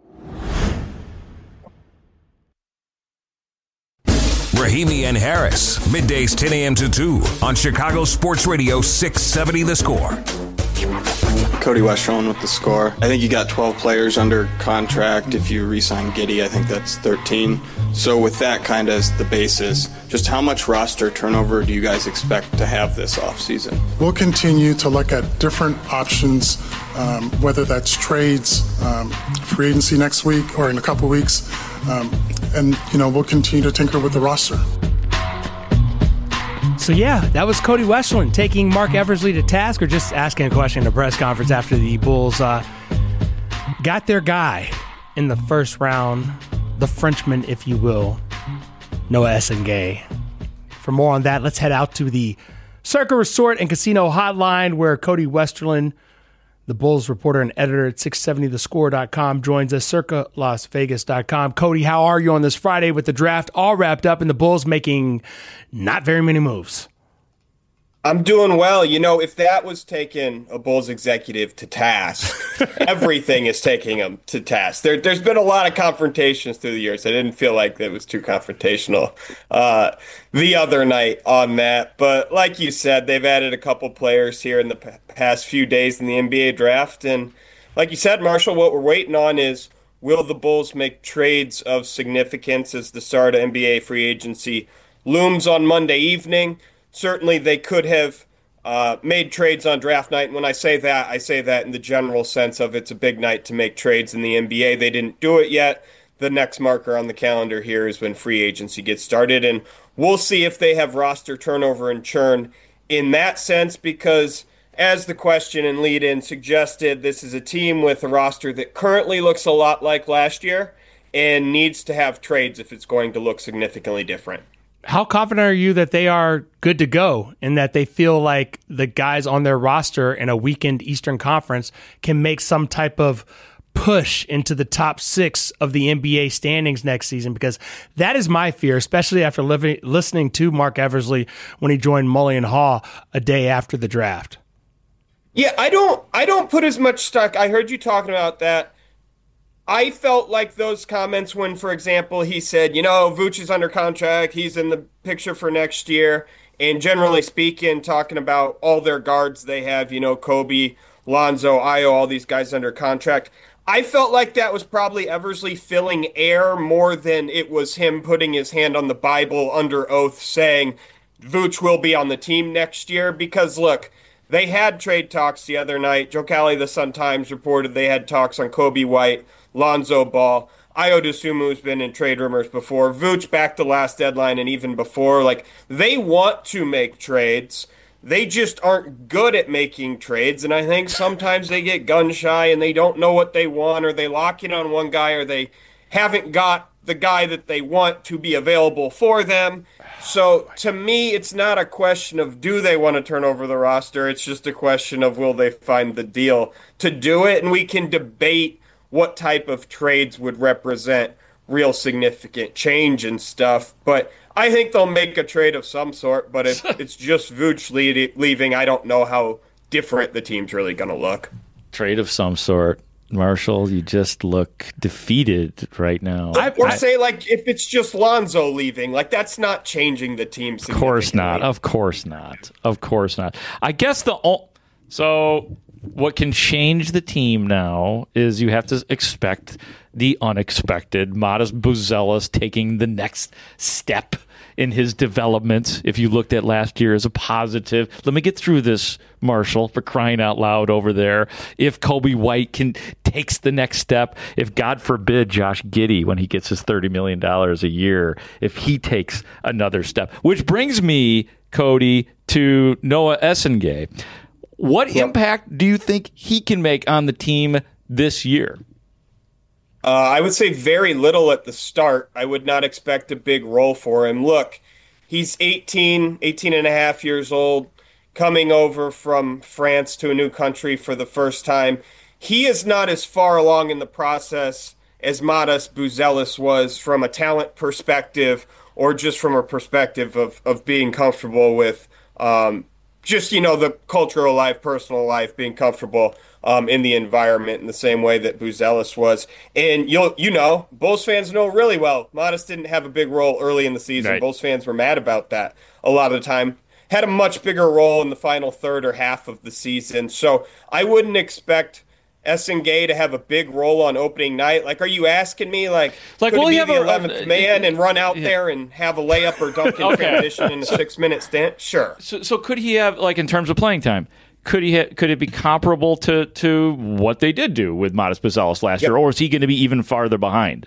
Speaker 1: Rahimi and Harris, middays ten a.m. to two on Chicago Sports Radio six seventy The Score.
Speaker 11: Cody Westerlund with The Score. I think you got twelve players under contract. If you re-sign Giddey, I think that's thirteen. So with that kind of as the basis, just how much roster turnover do you guys expect to have this offseason?
Speaker 2: We'll continue to look at different options, um, whether that's trades, um, free agency next week or in a couple weeks. Um, and, you know, we'll continue to tinker with the roster.
Speaker 4: So, yeah, that was Cody Westerlund taking Mark Eversley to task or just asking a question in a press conference after the Bulls uh, got their guy in the first round, the Frenchman, if you will, Noah Essengay. For more on that, let's head out to the Circa Resort and Casino Hotline where Cody Westerlund, the Bulls reporter and editor at six seventy the score dot com, joins us, circa las vegas dot com. Cody, how are you on this Friday with the draft all wrapped up and the Bulls making not very many moves?
Speaker 12: I'm doing well. You know, if that was taking a Bulls executive to task, everything is taking them to task. There, there's been a lot of confrontations through the years. I didn't feel like it was too confrontational uh, the other night on that. But like you said, they've added a couple players here in the p- past few days in the N B A draft. And like you said, Marshall, what we're waiting on is, will the Bulls make trades of significance as the start of N B A free agency looms on Monday evening? Certainly, they could have uh, made trades on draft night. And when I say that, I say that in the general sense of it's a big night to make trades in the N B A. They didn't do it yet. The next marker on the calendar here is when free agency gets started. And we'll see if they have roster turnover and churn in that sense, because as the question and lead-in suggested, this is a team with a roster that currently looks a lot like last year and needs to have trades if it's going to look significantly different.
Speaker 4: How confident are you that they are good to go and that they feel like the guys on their roster in a weakened Eastern Conference can make some type of push into the top six of the N B A standings next season? Because that is my fear, especially after living, listening to Mark Eversley when he joined Mully and Haw a day after the draft.
Speaker 12: Yeah, I don't I don't put as much stock. I heard you talking about that. I felt like those comments when, for example, he said, you know, Vooch is under contract, he's in the picture for next year, and generally speaking, talking about all their guards they have, you know, Kobe, Lonzo, Ayo, all these guys under contract. I felt like that was probably Eversley filling air more than it was him putting his hand on the Bible under oath saying Vooch will be on the team next year. Because, look, they had trade talks the other night. Joe Cali, the Sun-Times, reported they had talks on Kobe White, Lonzo Ball. Ayo Dosunmu's been in trade rumors before. Vooch back to last deadline and even before. Like, they want to make trades. They just aren't good at making trades. And I think sometimes they get gun shy and they don't know what they want, or they lock in on one guy, or they haven't got the guy that they want to be available for them. So to me, it's not a question of do they want to turn over the roster. It's just a question of will they find the deal to do it. And we can debate what type of trades would represent real significant change and stuff. But I think they'll make a trade of some sort. But if it's just Vooch leaving, I don't know how different the team's really going to look.
Speaker 10: Trade of some sort. Marshall, you just look defeated right now.
Speaker 12: I, or I, say, like, if it's just Lonzo leaving, like, that's not changing the team significantly.
Speaker 10: Of course not. Of course not. Of course not. I guess the o- so what can change the team now is you have to expect the unexpected. Modest Buzelis taking the next step in his development, if you looked at last year as a positive. Let me get through this, Marshall, for crying out loud over there. If Coby White can takes the next step, if God forbid Josh Giddey, when he gets his thirty million dollars a year, if he takes another step, which brings me, Cody, to Noah Essengay. What yep. impact do you think he can make on the team this year?
Speaker 12: Uh, I would say very little at the start. I would not expect a big role for him. Look, he's eighteen, eighteen and a half years old, coming over from France to a new country for the first time. He is not as far along in the process as Matas Buzelis was from a talent perspective or just from a perspective of, of being comfortable with um, just, you know, the cultural life, personal life, being comfortable um, in the environment in the same way that Buzelis was. And you'll, you know, Bulls fans know really well, Matas didn't have a big role early in the season. Right. Bulls fans were mad about that a lot of the time. Had a much bigger role in the final third or half of the season. So I wouldn't expect Essengay to have a big role on opening night. Like, are you asking me, like, like could he be the eleventh man and run out yeah. there and have a layup or dunk in okay. transition in a six-minute stint? Sure.
Speaker 10: So, so could he have, like, in terms of playing time, could he ha- could it be comparable to, to what they did do with Matas Buzelis last yep. year, or is he going to be even farther behind?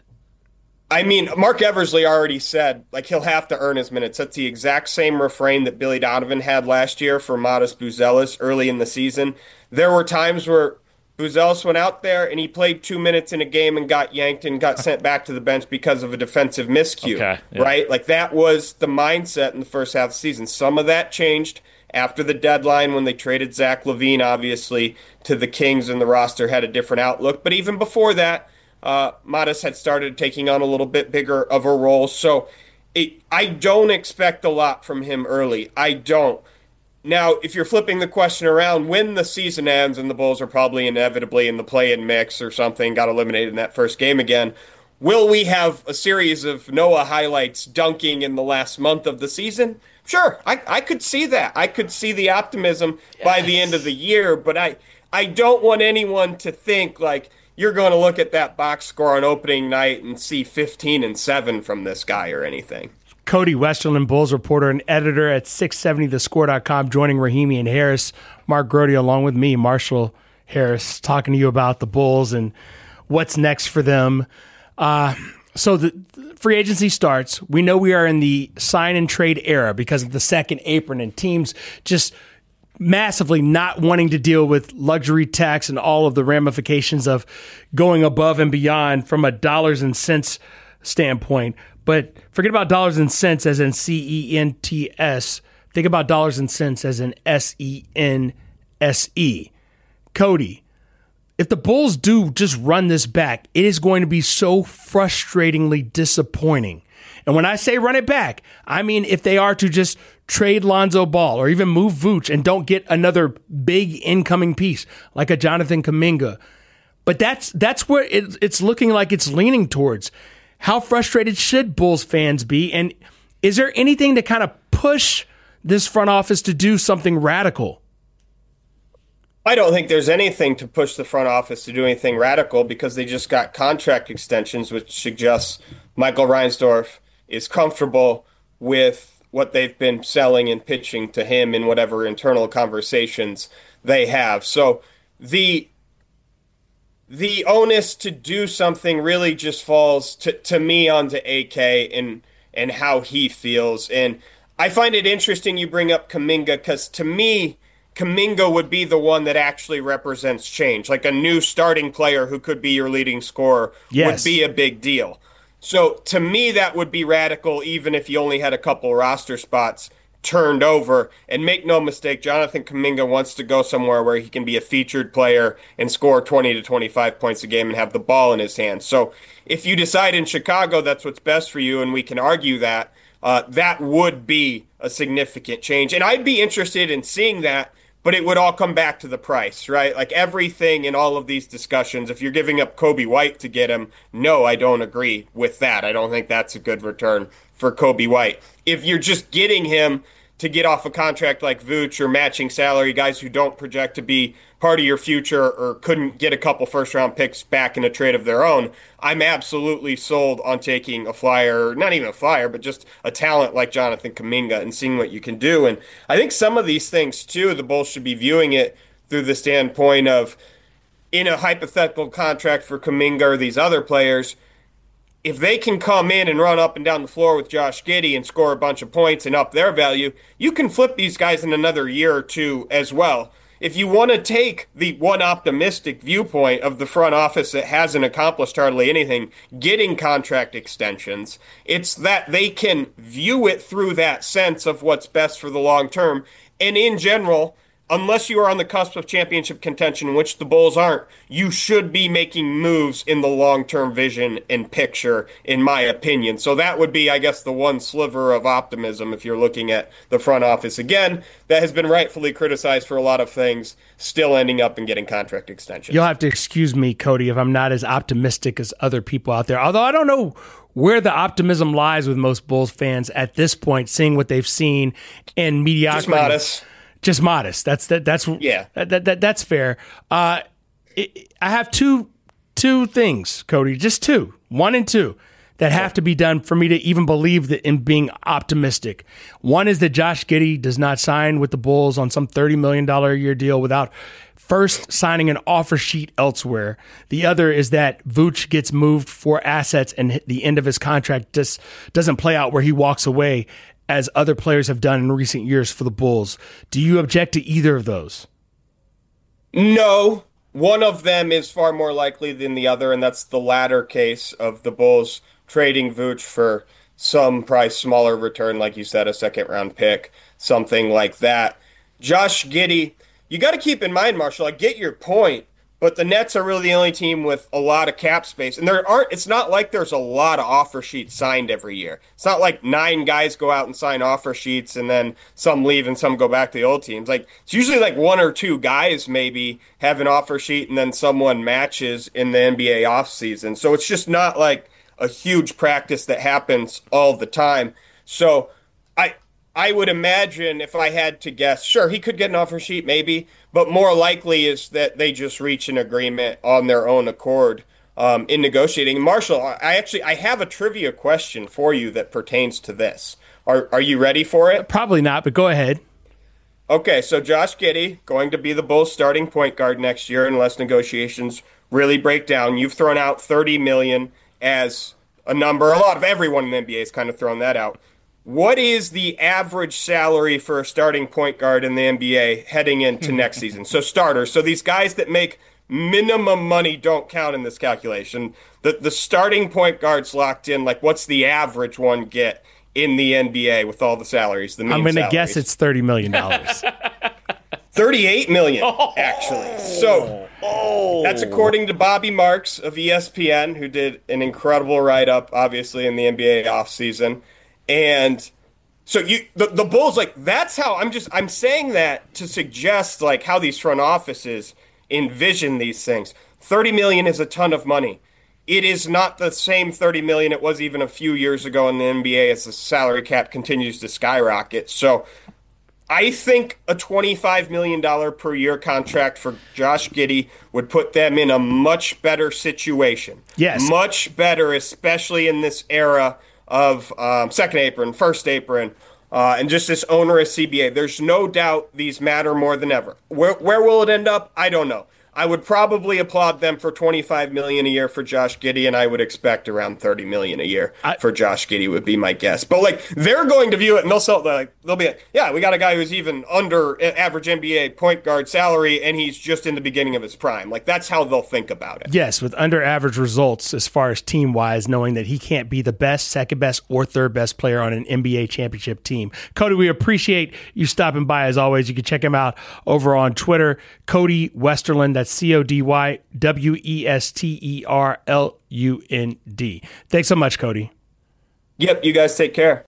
Speaker 12: I mean, Mark Eversley already said, like, he'll have to earn his minutes. That's the exact same refrain that Billy Donovan had last year for Matas Buzelis early in the season. There were times where Buzelis went out there and he played two minutes in a game and got yanked and got sent back to the bench because of a defensive miscue, okay, yeah. right? Like, that was the mindset in the first half of the season. Some of that changed after the deadline when they traded Zach LaVine, obviously, to the Kings, and the roster had a different outlook. But even before that, uh, Matas had started taking on a little bit bigger of a role. So it, I don't expect a lot from him early. I don't. Now, if you're flipping the question around, when the season ends and the Bulls are probably inevitably in the play-in mix or something, got eliminated in that first game again, will we have a series of Noah highlights dunking in the last month of the season? Sure, I, I could see that. I could see the optimism yes. by the end of the year, but I, I don't want anyone to think like you're going to look at that box score on opening night and see fifteen and seven from this guy or anything.
Speaker 4: Cody Westerlund, Bulls reporter and editor at six seventy the score dot com, joining Rahimi and Harris. Mark Grody along with me, Marshall Harris, talking to you about the Bulls and what's next for them. Uh, so the free agency starts. We know we are in the sign and trade era because of the second apron and teams just massively not wanting to deal with luxury tax and all of the ramifications of going above and beyond from a dollars and cents standpoint. But forget about dollars and cents as in C E N T S. Think about dollars and cents as in S E N S E. Cody, if the Bulls do just run this back, it is going to be so frustratingly disappointing. And when I say run it back, I mean if they are to just trade Lonzo Ball or even move Vooch and don't get another big incoming piece like a Jonathan Kuminga. But that's that's where it, it's looking like it's leaning towards. How frustrated should Bulls fans be? And is there anything to kind of push this front office to do something radical?
Speaker 12: I don't think there's anything to push the front office to do anything radical because they just got contract extensions, which suggests Michael Reinsdorf is comfortable with what they've been selling and pitching to him in whatever internal conversations they have. So the the onus to do something really just falls to, to me onto A K and and how he feels. And I find it interesting you bring up Kuminga because to me, Kuminga would be the one that actually represents change. Like a new starting player who could be your leading scorer yes. would be a big deal. So to me, that would be radical even if you only had a couple roster spots turned over. And make no mistake, Jonathan Kuminga wants to go somewhere where he can be a featured player and score twenty to twenty-five points a game and have the ball in his hands. So if you decide in Chicago that's what's best for you, and we can argue that, uh, that would be a significant change. And I'd be interested in seeing that, but it would all come back to the price, right? Like everything in all of these discussions, if you're giving up Coby White to get him, no, I don't agree with that. I don't think that's a good return for Coby White. If you're just getting him to get off a contract like Vooch or matching salary, guys who don't project to be part of your future or couldn't get a couple first-round picks back in a trade of their own, I'm absolutely sold on taking a flyer, not even a flyer, but just a talent like Jonathan Kuminga and seeing what you can do. And I think some of these things, too, the Bulls should be viewing it through the standpoint of, in a hypothetical contract for Kuminga or these other players, if they can come in and run up and down the floor with Josh Giddey and score a bunch of points and up their value, you can flip these guys in another year or two as well. If you want to take the one optimistic viewpoint of the front office that hasn't accomplished hardly anything, getting contract extensions, it's that they can view it through that sense of what's best for the long term. And in general, unless you are on the cusp of championship contention, which the Bulls aren't, you should be making moves in the long-term vision and picture, in my opinion. So that would be, I guess, the one sliver of optimism if you're looking at the front office. Again, that has been rightfully criticized for a lot of things, still ending up in getting contract extensions.
Speaker 4: You'll have to excuse me, Cody, if I'm not as optimistic as other people out there. Although I don't know where the optimism lies with most Bulls fans at this point, seeing what they've seen in mediocrity.
Speaker 12: Just modest.
Speaker 4: Just modest. That's that. That's
Speaker 12: yeah.
Speaker 4: That, that, that that's fair. Uh, it, I have two two things, Cody. Just two, one and two, that have to be done for me to even believe that in being optimistic. One is that Josh Giddey does not sign with the Bulls on some thirty million dollars a year deal without first signing an offer sheet elsewhere. The other is that Vooch gets moved for assets and the end of his contract just doesn't play out where he walks away, as other players have done in recent years for the Bulls. Do you object to either of those?
Speaker 12: No. One of them is far more likely than the other, and that's the latter case of the Bulls trading Vooch for some price smaller return, like you said, a second-round pick, something like that. Josh Giddey, you got to keep in mind, Marshall, I get your point, but the Nets are really the only team with a lot of cap space. And there aren't, it's not like there's a lot of offer sheets signed every year. It's not like nine guys go out and sign offer sheets and then some leave and some go back to the old teams. Like, it's usually like one or two guys maybe have an offer sheet and then someone matches in the N B A offseason. So it's just not like a huge practice that happens all the time. So I I would imagine, if I had to guess, sure, he could get an offer sheet maybe, but more likely is that they just reach an agreement on their own accord um, in negotiating. Marshall, I actually I have a trivia question for you that pertains to this. Are are you ready for it?
Speaker 4: Probably not, but go ahead.
Speaker 12: Okay, so Josh Giddey going to be the Bulls' starting point guard next year unless negotiations really break down. You've thrown out thirty million dollars as a number. A lot of everyone in the N B A has kind of thrown that out. What is the average salary for a starting point guard in the N B A heading into next season? So starters. So these guys that make minimum money don't count in this calculation. The the starting point guards locked in, like what's the average one get in the N B A with all the salaries? The
Speaker 4: I'm going to guess it's thirty million dollars.
Speaker 12: thirty-eight million dollars, actually. So that's according to Bobby Marks of E S P N, who did an incredible write-up, obviously, in the N B A offseason. And so you, the, the Bulls, like, that's how I'm just, I'm saying that to suggest, like, how these front offices envision these things. thirty million dollars is a ton of money. It is not the same thirty million dollars it was even a few years ago in the N B A as the salary cap continues to skyrocket. So I think a twenty-five million dollars per year contract for Josh Giddey would put them in a much better situation.
Speaker 4: Yes.
Speaker 12: Much better, especially in this era of um, second apron, first apron, uh, and just this onerous C B A. There's no doubt these matter more than ever. Where, where will it end up? I don't know. I would probably applaud them for twenty-five million dollars a year for Josh Giddey, and I would expect around thirty million dollars a year I, for Josh Giddey would be my guess. But, like, they're going to view it, and they'll, sell, like, they'll be like, yeah, we got a guy who's even under average N B A point guard salary, and he's just in the beginning of his prime. Like, that's how they'll think about it.
Speaker 4: Yes, with under average results as far as team-wise, knowing that he can't be the best, second best, or third best player on an N B A championship team. Cody, we appreciate you stopping by as always. You can check him out over on Twitter, Cody Westerlund. That's C O D Y W E S T E R L U N D. Thanks so much, Cody.
Speaker 12: Yep, you guys take care.